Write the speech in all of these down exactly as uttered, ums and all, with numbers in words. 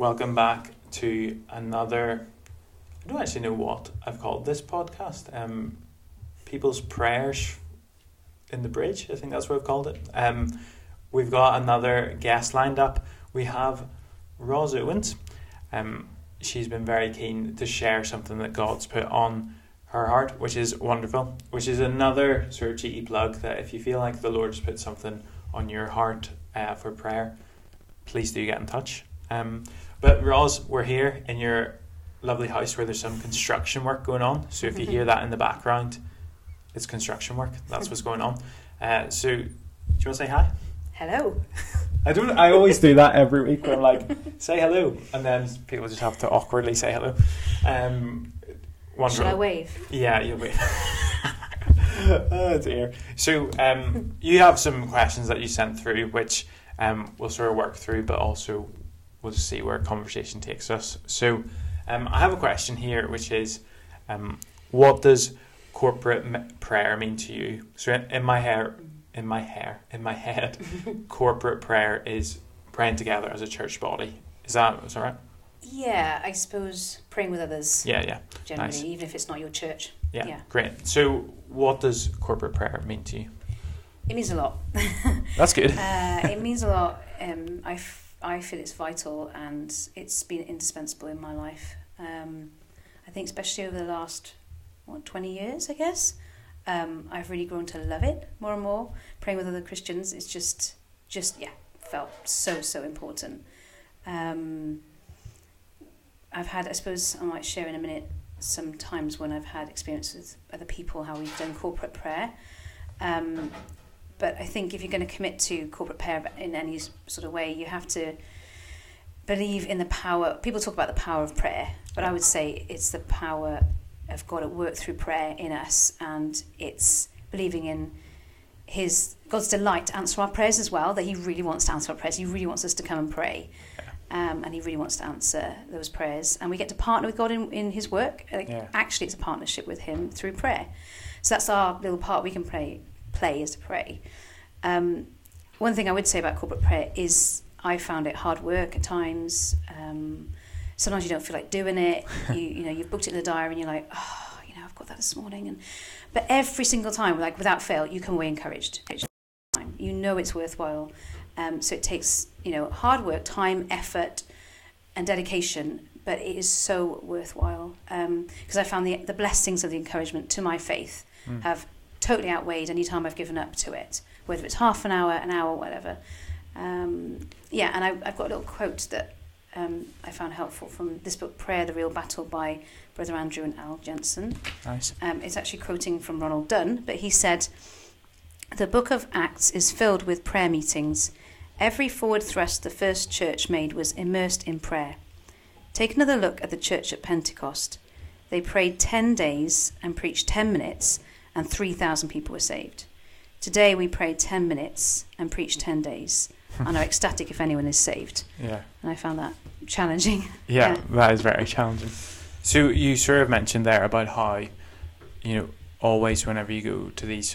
welcome back to another, I don't actually know what I've called this podcast, um, People's Prayers in the Bridge, I think that's what I've called it. Um, we've got another guest lined up. We have Ros Owens. Um, she's been very keen to share something that God's put on her heart, which is wonderful, which is another sort of cheeky plug that if you feel like the Lord's put something on your heart uh, for prayer, please do get in touch. Um, but Ros, we're here in your lovely house where there's some construction work going on. So if you hear that in the background, it's construction work. That's what's going on. Uh, so do you want to say hi? Hello. I don't. I always do that every week where I'm like, say hello, and then people just have to awkwardly say hello. Um, wonderful. Shall I wave? Yeah, you'll wave. Oh dear. So um, you have some questions that you sent through, which um, we'll sort of work through, but also we'll just see where conversation takes us. So um, I have a question here, which is, um, what does corporate m- prayer mean to you? So in, in my hair, in my hair, in my head, corporate prayer is praying together as a church body. Is that is that right? Yeah, I suppose praying with others. Yeah, yeah. Generally, Nice. even if it's not your church. Yeah, Yeah. great. So what does corporate prayer mean to you? It means a lot. That's good. uh, it means a lot. Um, I, f- I feel it's vital and it's been indispensable in my life. Um, I think especially over the last, what, twenty years, I guess, um, I've really grown to love it more and more. Praying with other Christians, it's just, just yeah, felt so, so important. Um, I've had, I suppose I might share in a minute, some times when I've had experience with other people, how we've done corporate prayer. Um, but I think if you're going to commit to corporate prayer in any sort of way, you have to believe in the power. People talk about the power of prayer, but I would say it's the power of God at work through prayer in us, and it's believing in his God's delight to answer our prayers as well, that he really wants to answer our prayers. He really wants us to come and pray. Um, and he really wants to answer those prayers. And we get to partner with God in, in his work. Like, Yeah. Actually, it's a partnership with him through prayer. So that's our little part we can play, play is to pray. Um, one thing I would say about corporate prayer is I found it hard work at times. Um, sometimes you don't feel like doing it. you, you know, you've booked it in the diary and you're like, oh, you know, I've got that this morning. And But every single time, like without fail, you come away encouraged. You know it's worthwhile. Um, so it takes, you know, hard work, time, effort, and dedication, but it is so worthwhile. Because um, I found the the blessings of the encouragement to my faith mm. have totally outweighed any time I've given up to it, whether it's half an hour, an hour, whatever. Um, yeah, and I, I've got a little quote that um, I found helpful from this book, Prayer, the Real Battle, by Brother Andrew and Al Jensen. Nice. Um, it's actually quoting from Ronald Dunn, but he said, "The book of Acts is filled with prayer meetings. Every forward thrust the first church made was immersed in prayer. Take another look at the church at Pentecost. They prayed ten days and preached ten minutes, and three thousand people were saved. Today we pray ten minutes and preach ten days, and are ecstatic if anyone is saved." Yeah. And I found that challenging. Yeah, Yeah. that is very challenging. So you sort of mentioned there about how, you know, always whenever you go to these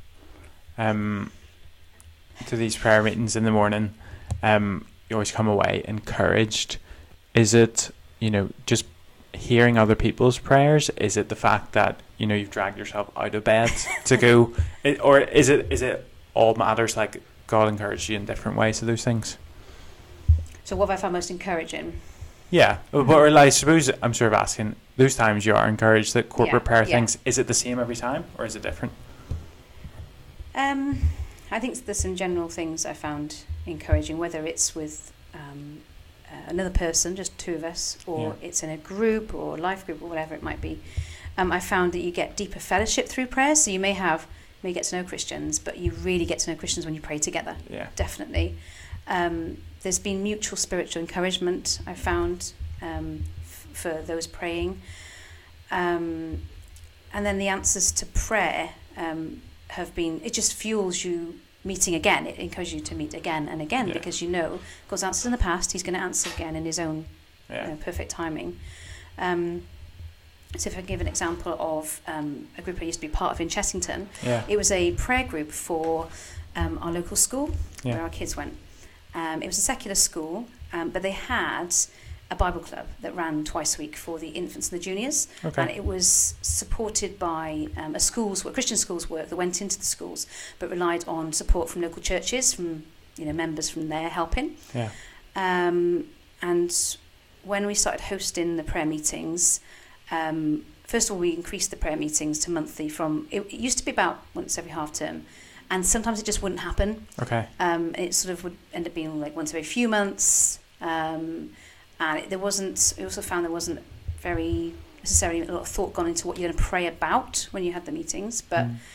um to these prayer meetings in the morning, um, you always come away encouraged. Is it, you know, just hearing other people's prayers? Is it the fact that, you know, you've dragged yourself out of bed to go, it, or is it is it all matters, like God encouraged you in different ways to those things? So what have I found most encouraging? Yeah, mm-hmm. But or I suppose I'm sort of asking, those times you are encouraged, that corporate Yeah, prayer yeah. things, is it the same every time or is it different? Um, I think there's some general things I found encouraging, whether it's with um, uh, another person, just two of us, or Yeah. it's in a group or life group or whatever it might be. Um, I found that you get deeper fellowship through prayer. So you may have, may get to know Christians, but you really get to know Christians when you pray together. Yeah. Definitely. Um, there's been mutual spiritual encouragement, I found, um, f- for those praying. Um, and then the answers to prayer um, have been, it just fuels you meeting again. It encourages you to meet again and again, Yeah. because you know God's answered in the past, he's going to answer again in his own Yeah. you know, perfect timing. Um, so if I can give an example of um, a group I used to be part of in Chessington, Yeah. it was a prayer group for um, our local school Yeah. where our kids went. Um, it was a secular school, um, but they had a Bible club that ran twice a week for the infants and the juniors. Okay. And it was supported by um, a schools, work, Christian schools work that went into the schools, but relied on support from local churches, from you know members from there helping. Yeah. Um, and when we started hosting the prayer meetings, um, first of all, we increased the prayer meetings to monthly from, it, it used to be about once every half term, and sometimes it just wouldn't happen. Okay. Um, and it sort of would end up being like once every few months. Um, and it, there wasn't, we also found there wasn't very necessarily a lot of thought gone into what you're going to pray about when you had the meetings. But Mm.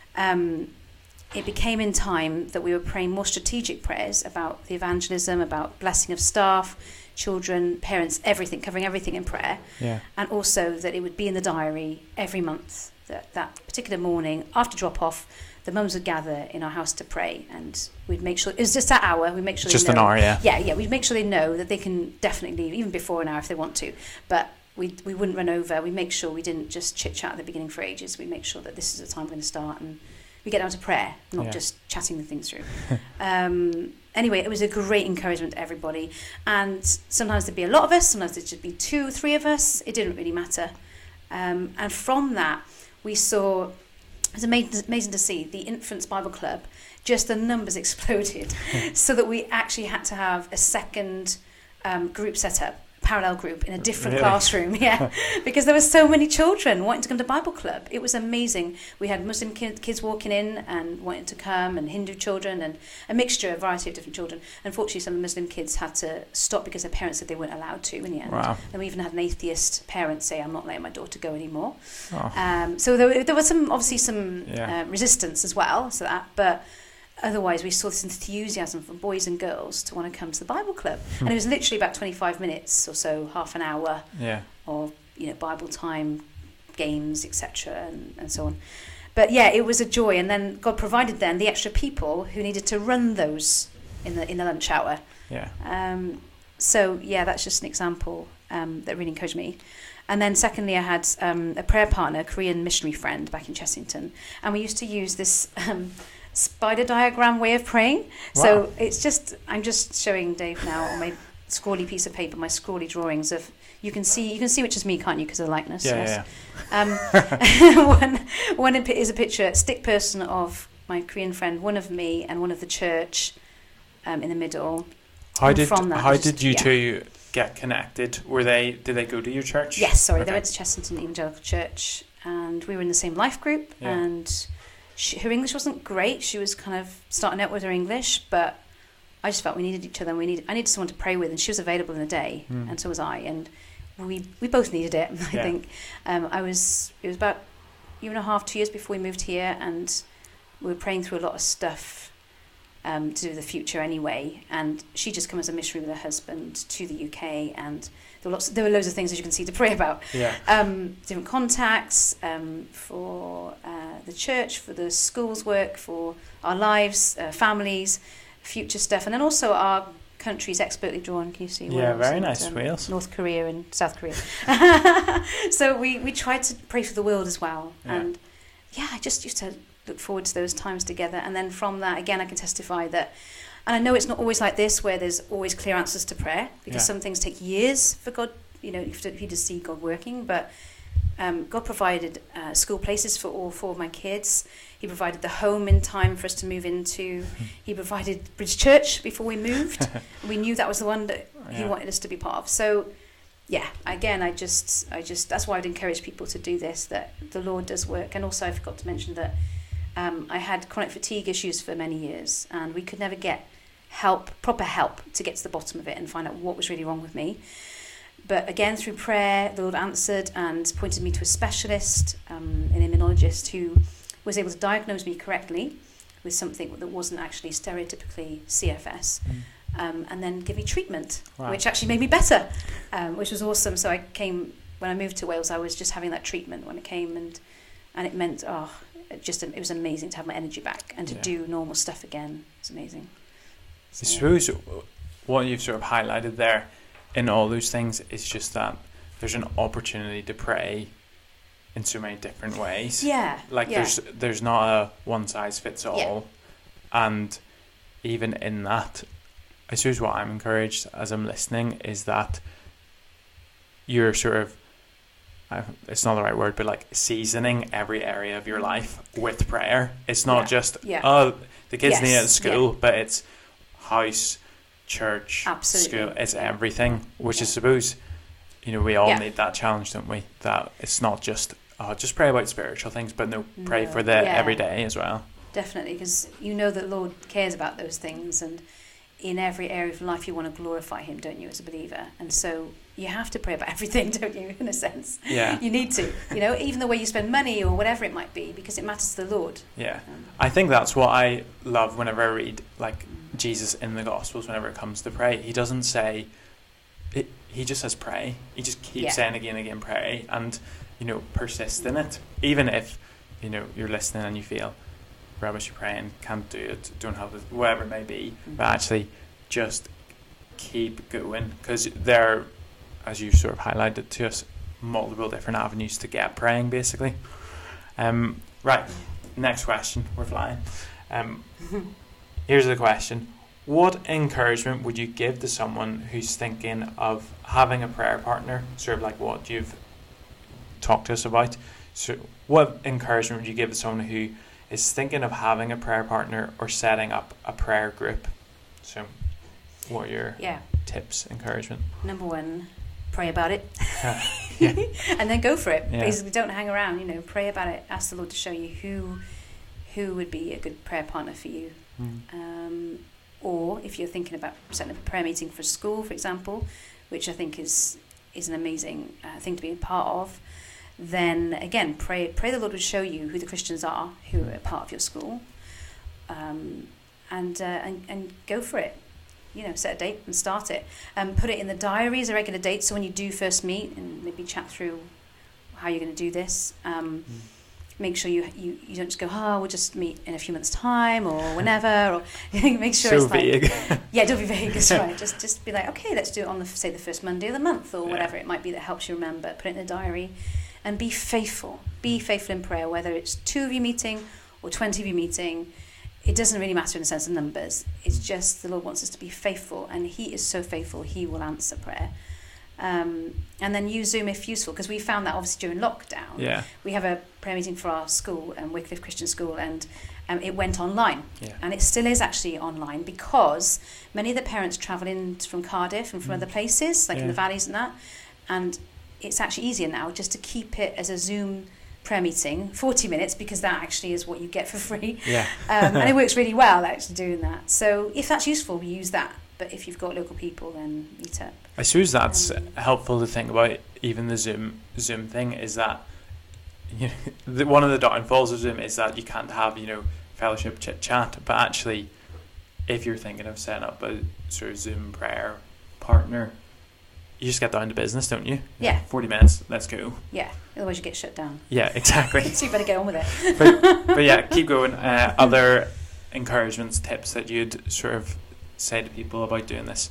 um, it became in time that we were praying more strategic prayers about the evangelism, about blessing of staff, children, parents, everything, covering everything in prayer. Yeah. And also that it would be in the diary every month, that that particular morning after drop off, the mums would gather in our house to pray, and we'd make sure it was just that hour. We'd make sure Just they know, an hour, yeah. Yeah, yeah. We'd make sure they know that they can definitely leave, even before an hour if they want to. But we we wouldn't run over. We make sure we didn't just chit chat at the beginning for ages. We make sure that this is the time we're going to start, and we get down to prayer, not Yeah. just chatting the things through. um, anyway, it was a great encouragement to everybody, and sometimes there'd be a lot of us. Sometimes there'd just be two, three of us. It didn't really matter. Um, and from that, we saw. It was amazing, amazing to see the Infants Bible Club, just the numbers exploded, so that we actually had to have a second um, group set up, parallel group in a different Really? classroom, yeah, because there were so many children wanting to come to Bible Club. It was amazing. We had Muslim kid, kids walking in and wanting to come, and Hindu children, and a mixture, a variety of different children. Unfortunately, some Muslim kids had to stop because their parents said they weren't allowed to in the end. Wow. And we even had an atheist parent say, "I'm not letting my daughter go anymore." Oh. Um, so there, there was some, obviously some Yeah. uh, resistance as well to that, but otherwise we saw this enthusiasm from boys and girls to want to come to the Bible Club. Hmm. And it was literally about twenty-five minutes or so, half an hour Yeah. of you know Bible time, games, et cetera, and, and so on. But yeah, it was a joy. And then God provided then the extra people who needed to run those in the in the lunch hour. Yeah. Um, so yeah, that's just an example um, that really encouraged me. And then secondly, I had um, a prayer partner, a Korean missionary friend back in Chessington, and we used to use this um, spider diagram way of praying. Wow. So it's just, I'm just showing Dave now on my scrawly piece of paper, my scrawly drawings of, you can see, you can see which is me, can't you, because of the likeness? Yeah, yes. yeah, Um, one, one is a picture, a stick person of my Korean friend, one of me, and one of the church um, in the middle. How And did from that, how just- did you yeah. two get connected? Were they did they go to your church? Yes, sorry, Okay. they went to Chessington Evangelical Church, and we were in the same life group, Yeah. and she, her English wasn't great. She was kind of starting out with her English, but I just felt we needed each other, and we needed, I needed someone to pray with, and she was available in the day, Mm. and so was I, and we we both needed it, I Yeah. think. Um, I was, it was about a year and a half, two years before we moved here, and we were praying through a lot of stuff um, to do with the future anyway, and she just come as a missionary with her husband to the U K, and there were lots, there were loads of things, as you can see, to pray about. Yeah. Um, different contacts um, for uh, the church, for the school's work, for our lives, uh, families, future stuff, and then also our countries expertly drawn. Can you see? Yeah, Wales very and, nice, um, Wales. North Korea and South Korea. So we, we tried to pray for the world as well. Yeah. And yeah, I just used to look forward to those times together. And then from that, again, I can testify that, and I know it's not always like this where there's always clear answers to prayer, because Yeah. some things take years for God, you know, if you to see God working, but um, God provided uh, school places for all four of my kids. He provided the home in time for us to move into. He provided Bridge Church before we moved. We knew that was the one that He Yeah. wanted us to be part of. So, yeah, again, I just, I just, that's why I'd encourage people to do this, that the Lord does work. And also I forgot to mention that um, I had chronic fatigue issues for many years, and we could never get help, proper help, to get to the bottom of it and find out what was really wrong with me. But again, through prayer, the Lord answered and pointed me to a specialist, um, an immunologist, who was able to diagnose me correctly with something that wasn't actually stereotypically C F S, Mm. um, and then give me treatment, Wow. which actually made me better, um, which was awesome. So I came, when I moved to Wales, I was just having that treatment when it came, and and it meant, oh, it just it was amazing to have my energy back and to Yeah. do normal stuff again. It's amazing. I So, suppose what you've sort of highlighted there in all those things is just that there's an opportunity to pray in so many different ways. yeah, Like yeah. there's there's not a one size fits all. Yeah. And even in that, I suppose what I'm encouraged as I'm listening is that you're sort of, uh, it's not the right word, but like seasoning every area of your life with prayer. It's not Yeah. just, Yeah. oh, the kids Yes. need it at school, but it's house, church, Absolutely. school, it's Yeah. everything, which Yeah. is suppose, you know, we all Yeah. need that challenge, don't we? That it's not just, oh, just pray about spiritual things, but no, pray No. for the Yeah. everyday as well. Definitely, because you know that Lord cares about those things, and in every area of life you want to glorify him, don't you, as a believer? And so you have to pray about everything, don't you, in a sense? Yeah. You need to, you know, even the way you spend money or whatever it might be, because it matters to the Lord. Yeah. Um, I think that's what I love whenever I read like Jesus in the Gospels. Whenever it comes to pray, he doesn't say it, he just says pray. He just keeps Yeah. saying again and again pray, and you know, persist in it, even if you know you're listening and you feel rubbish, you're praying, can't do it, don't have it, whatever it may be, Mhm. but actually just keep going, because there, as you sort of highlighted to us, multiple different avenues to get praying basically. Um, right, next question, we're flying. Um, here's the question: what encouragement would you give to someone who's thinking of having a prayer partner, sort of like what you've talked to us about? So what encouragement would you give to someone who is thinking of having a prayer partner or setting up a prayer group? So what are your Yeah. tips, encouragement? Number one, pray about it. Yeah. And then go for it. Yeah. Basically, don't hang around, you know, pray about it. Ask the Lord to show you who who would be a good prayer partner for you. Mm. Um, or if you're thinking about setting up a prayer meeting for school, for example, which I think is is an amazing uh, thing to be a part of, then again, pray pray the Lord would show you who the Christians are who are part of your school, um, and, uh, and and go for it. You know, set a date and start it. Um, put it in the diary as a regular date, so when you do first meet and maybe chat through how you're going to do this, um, Mm. make sure you, you you don't just go, oh, we'll just meet in a few months' time or whenever, or make sure So it's like, vague. yeah, don't be vague, that's right. Just just be like, okay, let's do it on the, say, the first Monday of the month or Yeah. whatever it might be that helps you remember. Put it in the diary and be faithful. Be faithful in prayer, whether it's two of you meeting or twenty of you meeting. It doesn't really matter in the sense of numbers. It's just the Lord wants us to be faithful, and he is so faithful, he will answer prayer. Um, and then use Zoom if useful, because we found that obviously during lockdown. Yeah. We have a prayer meeting for our school, um, Wycliffe Christian School, and um, it went online. Yeah. And it still is actually online because many of the parents travel in from Cardiff and from Mm. other places, like in Yeah. the valleys and that. And it's actually easier now just to keep it as a Zoom prayer meeting, forty minutes, because that actually is what you get for free. Yeah. Um, and it works really well actually doing that. So if that's useful, we use that. But if you've got local people, then meet up. I suppose that's Um, helpful to think about. Even the Zoom Zoom thing is that, you know, the, one of the downfalls of Zoom is that you can't have, you know, fellowship chit chat. But actually, if you're thinking of setting up a sort of Zoom prayer partner, you just get down to business, don't you? Yeah. Forty minutes, let's go. Yeah, otherwise you get shut down. Yeah, exactly. So you better get on with it. but, but yeah, keep going. Uh, other encouragements, tips that you'd sort of say to people about doing this?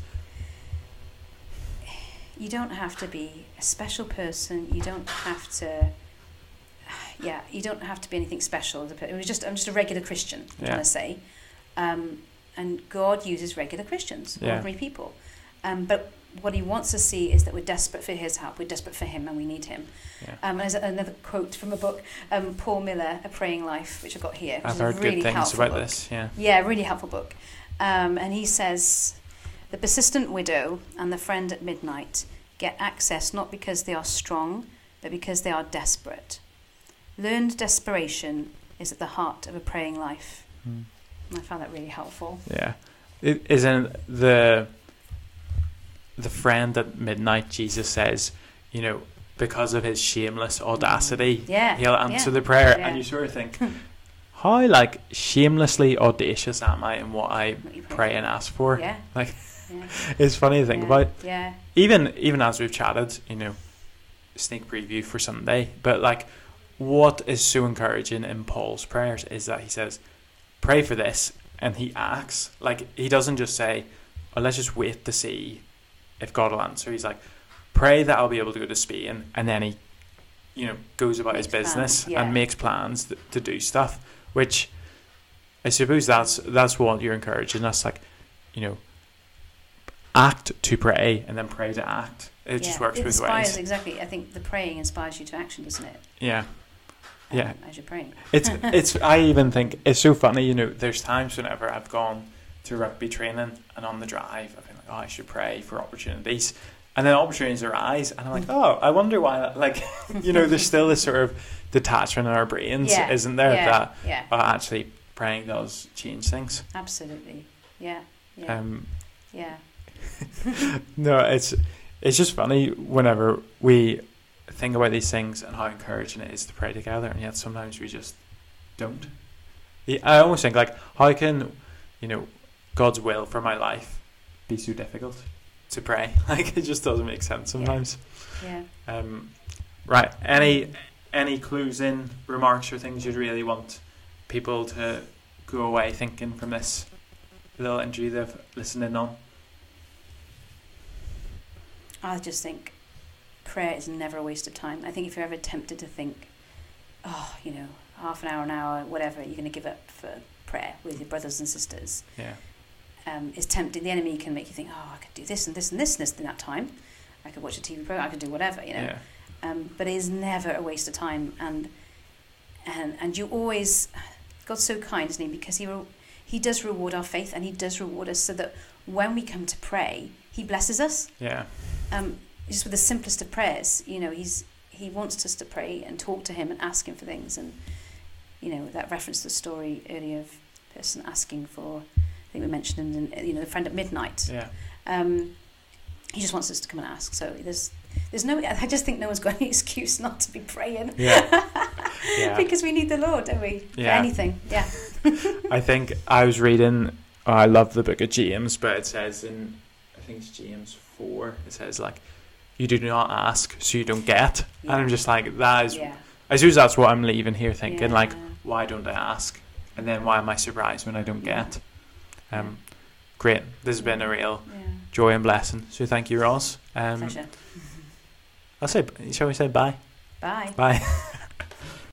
You don't have to be a special person. You don't have to. Yeah, you don't have to be anything special. It was just I'm just a regular Christian. I'm Yeah. trying to say, um, and God uses regular Christians, Yeah. ordinary people. Um, but what He wants to see is that we're desperate for His help. We're desperate for Him, and we need Him. Yeah. Um, there's another quote from a book, um, Paul Miller, A Praying Life, which I've got here. Which I've is a heard really good things helpful about book. this. Yeah. Yeah, really helpful book. Um, and he says, the persistent widow and the friend at midnight get access not because they are strong, but because they are desperate. Learned desperation is at the heart of a praying life. Mm. And I found that really helpful. Yeah. It isn't the the friend at midnight. Jesus says, you know, because of his shameless audacity, Yeah. he'll answer yeah, the prayer, yeah. and you sort of think, how like shamelessly audacious am I in what I What you pray and ask for? Yeah. Like, yeah. it's funny to think yeah. about. Yeah. Even even as we've chatted, you know, sneak preview for Sunday, but like, what is so encouraging in Paul's prayers is that he says, pray for this, and he acts. Like, he doesn't just say, oh, let's just wait to see if God will answer. He's like, pray that I'll be able to go to Spain, and then he, you know, goes about Makes his business plans, yeah. and makes plans th- to do stuff, which I suppose that's that's what you're encouraging us, like, you know, act to pray and then pray to act. It yeah. just works it both inspires, ways. Exactly. I think the praying inspires you to action, doesn't it? Yeah. Um, Yeah. As you're praying. It's it's. I even think it's so funny. You know, there's times whenever I've gone to rugby training and on the drive, I've been like, oh, I should pray for opportunities, and then opportunities arise, and I'm like, oh, I wonder why. That, like, you know, there's still this sort of detachment in our brains, Yeah. isn't there? Yeah. That Yeah. oh, actually praying does change things. Absolutely. Yeah. Yeah. Um, yeah. no, it's it's just funny whenever we think about these things and how encouraging it is to pray together, and yet sometimes we just don't. Yeah, I almost think like, how can, you know, God's will for my life be so difficult to pray? Like, it just doesn't make sense sometimes. Yeah. Um, right. Any any closing remarks or things you'd really want people to go away thinking from this little interview they've listened in on? I just think prayer is never a waste of time. I think if you're ever tempted to think, oh, you know, half an hour, an hour, whatever, you're going to give up for prayer with your brothers and sisters. Yeah. Um, it's tempting. The enemy can make you think, oh, I could do this and this and this and this in that time. I could watch a T V program. I could do whatever, you know. Yeah. Um, but it is never a waste of time. And and and you always, God's so kind, isn't He? Because He re- He does reward our faith, and He does reward us, so that when we come to pray, He blesses us. Yeah. Um, just with the simplest of prayers, you know, He's He wants us to pray and talk to Him and ask Him for things. And you know, that reference to the story earlier of a person asking for, I think we mentioned him, in, you know, the friend at midnight. Yeah. Um, he just wants us to come and ask. So there's there's no, I just think no one's got any excuse not to be praying. Yeah. Yeah. Because we need the Lord, don't we? Yeah. For anything. Yeah. I think I was reading, oh, I love the book of James, but it says in, I think it's James four, it says like, you do not ask, so you don't get. Yeah. And I'm just like, that is, Yeah. I suppose that's what I'm leaving here thinking, Yeah. like, why don't I ask? And then why am I surprised when I don't Yeah. get? Um, great. This has been a real Yeah. joy and blessing. So thank you, Ross. Um, Pleasure. I'll say, shall we say bye? Bye. Bye.